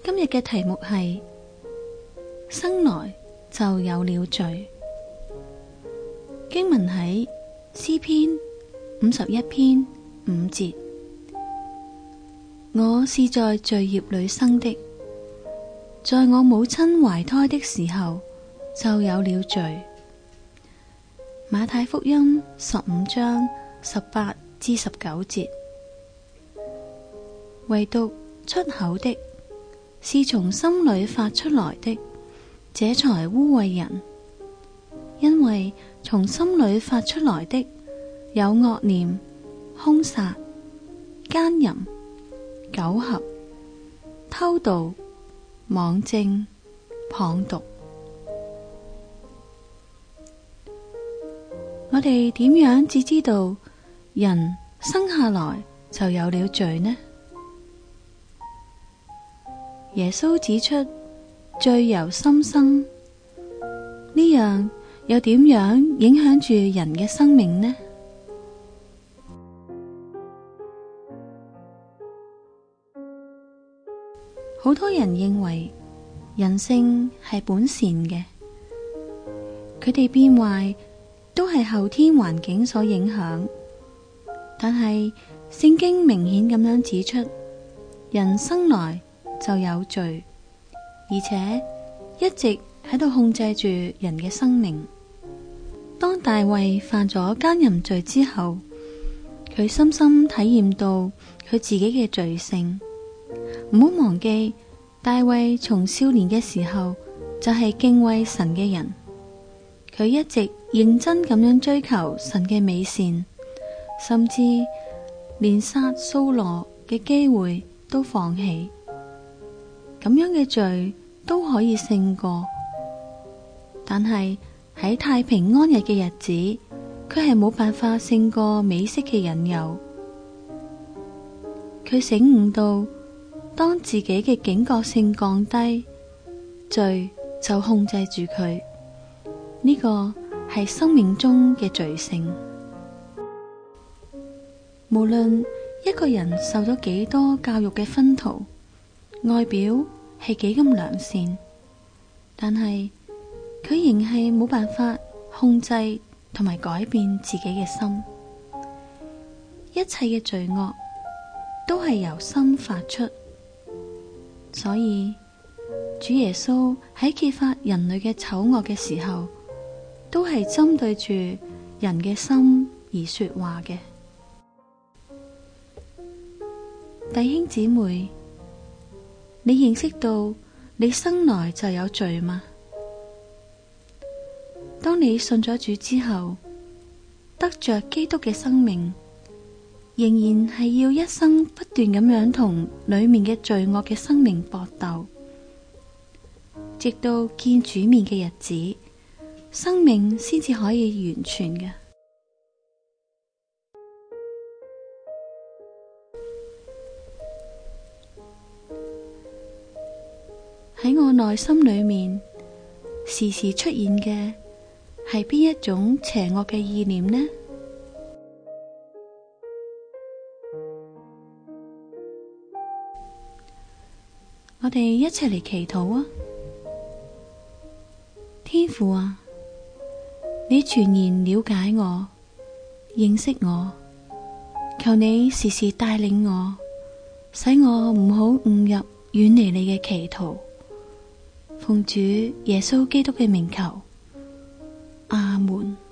今日嘅題目係生來就有了罪。經文喺詩篇51篇5節，我是在罪孽裏生的，在我母親懷胎的時候就有了罪。馬太福音15章18至19節，唯獨出口的是從心裏發出來的，這才污穢人。因為從心裏發出來的有惡念、兇殺、奸淫、苟合、偷盜、妄證、謗讟。我哋點樣只知道人生下來就有了罪呢？耶穌指出，罪由心生，呢樣又點樣影響住人嘅生命呢？好多人認為人性係本善嘅，佢哋變壞都係後天環境所影響。但係聖經明顯咁樣指出，人生來就有罪，而且一直喺度控制住人嘅生命。當大衛犯咗奸淫罪之後，佢深深體驗到佢自己嘅罪性。唔好忘記，大衛從少年嘅時候就係敬畏神嘅人，佢一直認真咁樣追求神嘅美善，甚至連殺掃羅嘅機會都放棄。咁樣嘅罪都可以勝過，但係喺太平安逸嘅日子，佢係冇辦法勝過美色嘅引誘。佢醒悟到，當自己嘅警覺性降低，罪就控制住佢。呢個係生命中嘅罪性。無論一個人受咗幾多教育嘅熏陶，外表係幾咁良善，但係佢仍係冇辦法控制同埋改變自己嘅心。一切嘅罪惡都係由心發出，所以主耶穌喺揭發人類嘅醜惡嘅時候，都係針對住人嘅心而說話嘅。弟兄姊妹，你認識到你生來就有罪嗎？當你信咗主之後，得着基督嘅生命，仍然係要一生不斷咁樣同裏面嘅罪惡嘅生命搏鬥，直到見主面嘅日子，生命先至可以完全嘅。喺我內心裏面，時時出現嘅係邊一種邪惡嘅意念呢？我哋一齊嚟祈禱啊！天父啊，你全然了解我，認識我，求你時時帶領我，使我唔好誤入遠離你嘅歧途。奉主耶穌基督嘅名求，阿門。